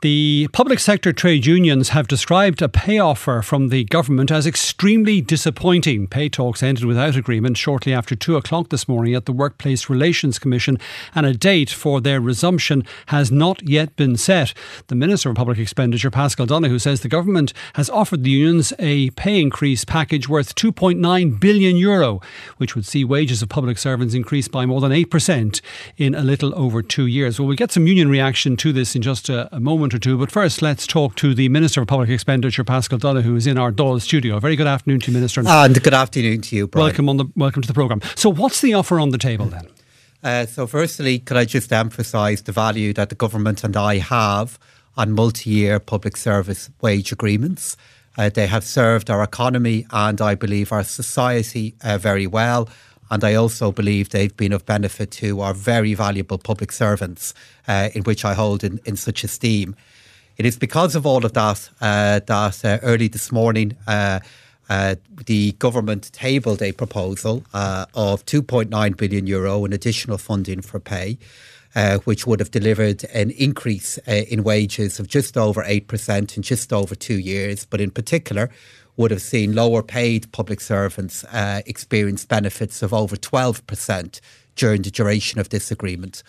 The public sector trade unions have described a pay offer from the government as extremely disappointing. Pay talks ended without agreement shortly after 2 o'clock this morning at the Workplace Relations Commission, and a date for their resumption has not yet been set. The Minister for Public Expenditure, Paschal Donohoe, says the government has offered the unions a pay increase package worth €2.9 billion, which would see wages of public servants increase by more than 8% in a little over 2 years. Well, we'll get some union reaction to this in just a moment or two. But first, let's talk to the Minister for Public Expenditure, Paschal Donohoe, who is in our Dáil studio. Very good afternoon to you, Minister. And good afternoon to you, Brian. Welcome to the programme. So what's the offer on the table then? So firstly, could I just emphasise the value that the government and I have on multi-year public service wage agreements. They have served our economy and I believe our society very well. And I also believe they've been of benefit to our very valuable public servants, in which I hold in such esteem. It is because of all of that that early this morning the government tabled a proposal of €2.9 billion in additional funding for pay, which would have delivered an increase in wages of just over 8% in just over 2 years, but in particular would have seen lower paid public servants experience benefits of over 12% during the duration of this agreement.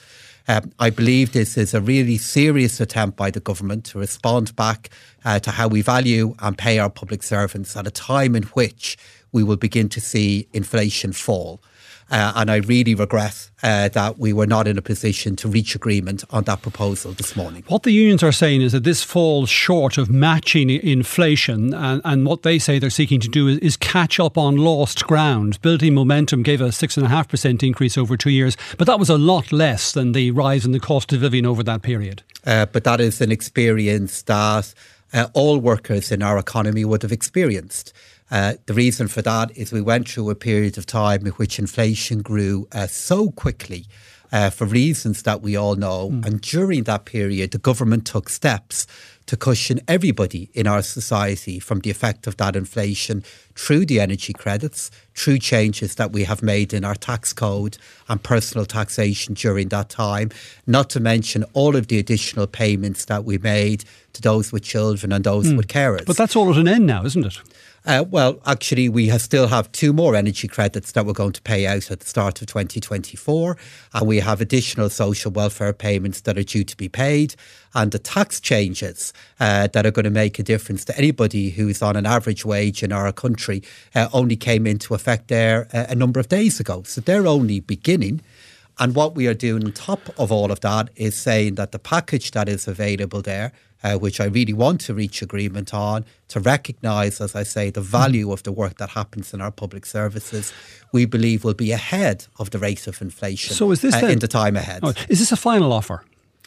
I believe this is a really serious attempt by the government to respond back to how we value and pay our public servants at a time in which we will begin to see inflation fall. And I really regret that we were not in a position to reach agreement on that proposal this morning. What the unions are saying is that this falls short of matching inflation, and what they say they're seeking to do is catch up on lost ground. Building Momentum gave a 6.5% increase over 2 years, but that was a lot less than the rise in the cost of living over that period. But that is an experience that all workers in our economy would have experienced. The reason for that is we went through a period of time in which inflation grew so quickly for reasons that we all know. And during that period, the government took steps to cushion everybody in our society from the effect of that inflation through the energy credits, through changes that we have made in our tax code and personal taxation during that time, not to mention all of the additional payments that we made to those with children and those with carers. But that's all at an end now, isn't it? Well, actually, we still have 2 more energy credits that we're going to pay out at the start of 2024. And we have additional social welfare payments that are due to be paid. And the tax changes that are going to make a difference to anybody who's on an average wage in our country only came into effect there a number of days ago. So they're only beginning. And what we are doing on top of all of that is saying that the package that is available there, which I really want to reach agreement on, to recognise, as I say, the value of the work that happens in our public services, we believe will be ahead of the rate of inflation in the time ahead. Oh, is this a final offer?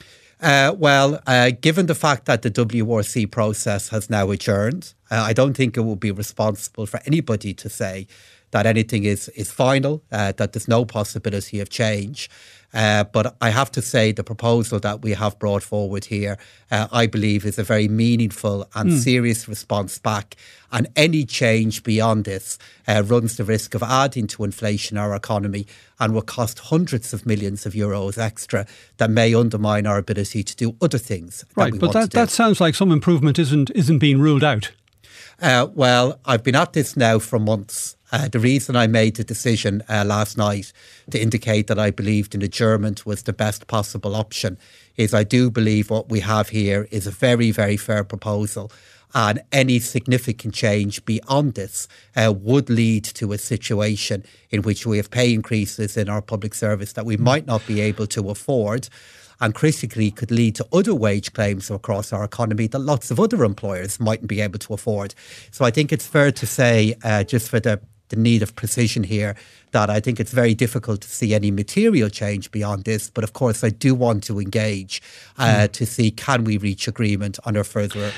Given the fact that the WRC process has now adjourned, I don't think it will be responsible for anybody to say that anything is final, that there's no possibility of change. But I have to say the proposal that we have brought forward here, I believe is a very meaningful and serious response back. And any change beyond this runs the risk of adding to inflation in our economy and will cost hundreds of millions of euros extra that may undermine our ability to do other things. Right, but that sounds like some improvement isn't being ruled out. I've been at this now for months. The reason I made the decision last night to indicate that I believed an adjournment was the best possible option is I do believe what we have here is a very, very fair proposal. And any significant change beyond this would lead to a situation in which we have pay increases in our public service that we might not be able to afford, and critically could lead to other wage claims across our economy that lots of other employers mightn't be able to afford. So I think it's fair to say, just for the need of precision here, that I think it's very difficult to see any material change beyond this. But of course, I do want to engage to see can we reach agreement on a further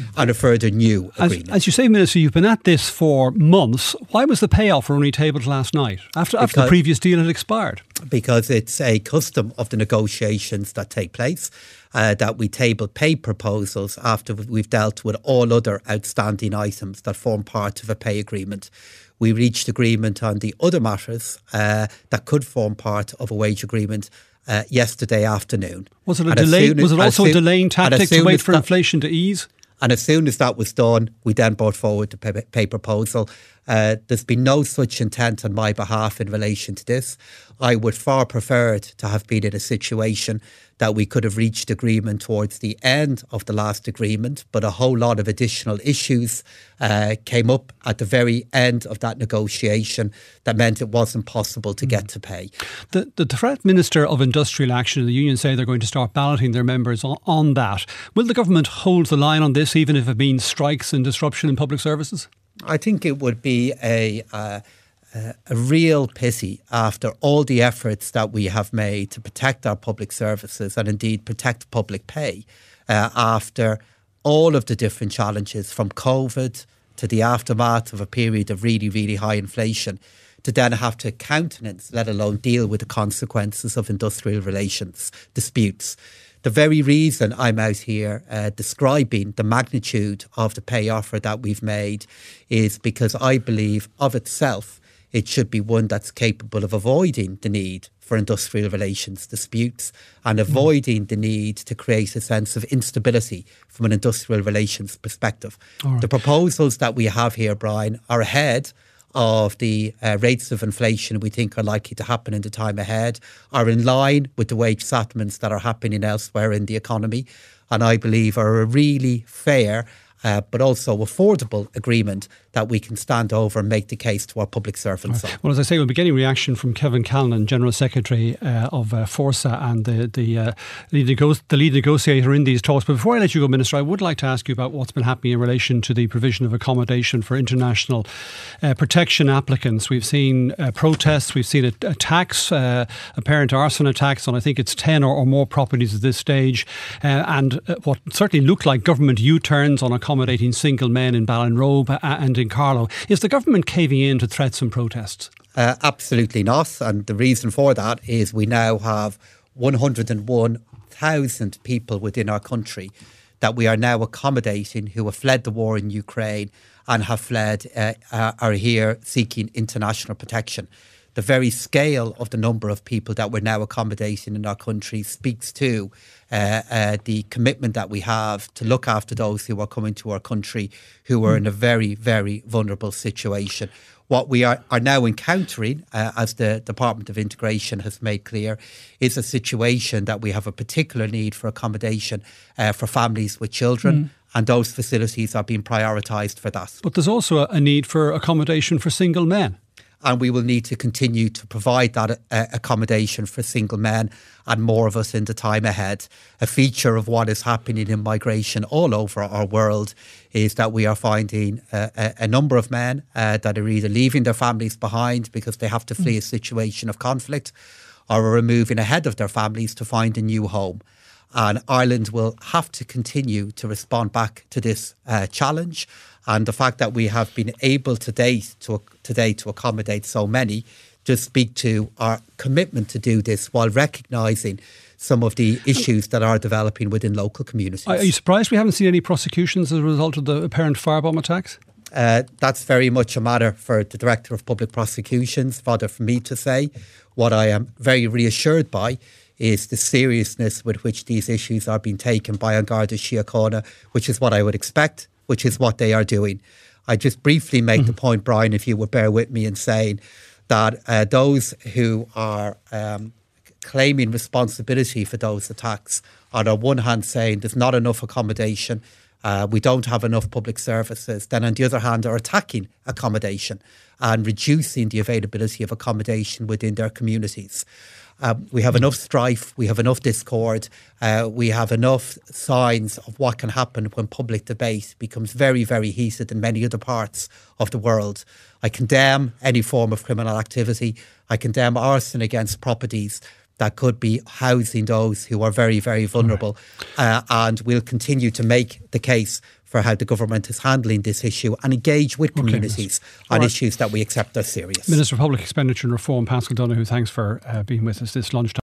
new agreement. As you say, Minister, you've been at this for months. Why was the pay offer only tabled last night after the previous deal had expired? Because it's a custom of the negotiations that take place. That we table pay proposals after we've dealt with all other outstanding items that form part of a pay agreement. We reached agreement on the other matters that could form part of a wage agreement yesterday afternoon. Was it a delay? Was it also a delaying tactic to wait for inflation to ease? And as soon as that was done, we then brought forward the pay proposal. There's been no such intent on my behalf in relation to this. I would far preferred to have been in a situation that we could have reached agreement towards the end of the last agreement, but a whole lot of additional issues came up at the very end of that negotiation that meant it wasn't possible to get to pay. The Threat Minister of Industrial Action and the union say they're going to start balloting their members on that. Will the government hold the line on this, even if it means strikes and disruption in public services? I think it would be a real pity after all the efforts that we have made to protect our public services and indeed protect public pay, after all of the different challenges from COVID to the aftermath of a period of really, really high inflation, to then have to countenance, let alone deal with the consequences of industrial relations disputes. The very reason I'm out here describing the magnitude of the pay offer that we've made is because I believe of itself it should be one that's capable of avoiding the need for industrial relations disputes and avoiding the need to create a sense of instability from an industrial relations perspective. Right. The proposals that we have here, Brian, are ahead of the rates of inflation we think are likely to happen in the time ahead, are in line with the wage settlements that are happening elsewhere in the economy, and I believe are a really fair but also affordable agreement that we can stand over and make the case to our public servants. Right. Well, as I say, we'll be getting reaction from Kevin Callan, General Secretary of Forsa and the lead negotiator in these talks. But before I let you go, Minister, I would like to ask you about what's been happening in relation to the provision of accommodation for international protection applicants. We've seen protests, we've seen attacks, apparent arson attacks on I think it's 10 or more properties at this stage, and what certainly look like government U-turns on accommodating single men in Ballinrobe and in Carlow. Is the government caving in to threats and protests? Absolutely not. And the reason for that is we now have 101,000 people within our country that we are now accommodating who have fled the war in Ukraine and have fled, are here seeking international protection. The very scale of the number of people that we're now accommodating in our country speaks to the commitment that we have to look after those who are coming to our country who are in a very, very vulnerable situation. What we are now encountering, as the Department of Integration has made clear, is a situation that we have a particular need for accommodation for families with children. And those facilities are being prioritised for that. But there's also a need for accommodation for single men. And we will need to continue to provide that accommodation for single men and more of us in the time ahead. A feature of what is happening in migration all over our world is that we are finding a number of men that are either leaving their families behind because they have to flee a situation of conflict, or are moving ahead of their families to find a new home. And Ireland will have to continue to respond back to this challenge. And the fact that we have been able today to accommodate so many just speak to our commitment to do this while recognising some of the issues that are developing within local communities. Are you surprised we haven't seen any prosecutions as a result of the apparent firebomb attacks? That's very much a matter for the Director of Public Prosecutions, rather for me to say. What I am very reassured by is the seriousness with which these issues are being taken by An Garda Síochána, which is what I would expect, which is what they are doing. I just briefly make the point, Brian, if you would bear with me in saying that those who are claiming responsibility for those attacks are on one hand saying there's not enough accommodation, we don't have enough public services, then on the other hand are attacking accommodation and reducing the availability of accommodation within their communities. We have enough strife, we have enough discord, we have enough signs of what can happen when public debate becomes very, very heated in many other parts of the world. I condemn any form of criminal activity. I condemn arson against properties that could be housing those who are very, very vulnerable. Right. And we'll continue to make the case for how the government is handling this issue and engage with communities on issues that we accept are serious. Minister for Public Expenditure and Reform, Paschal Donohoe, thanks for being with us this lunchtime.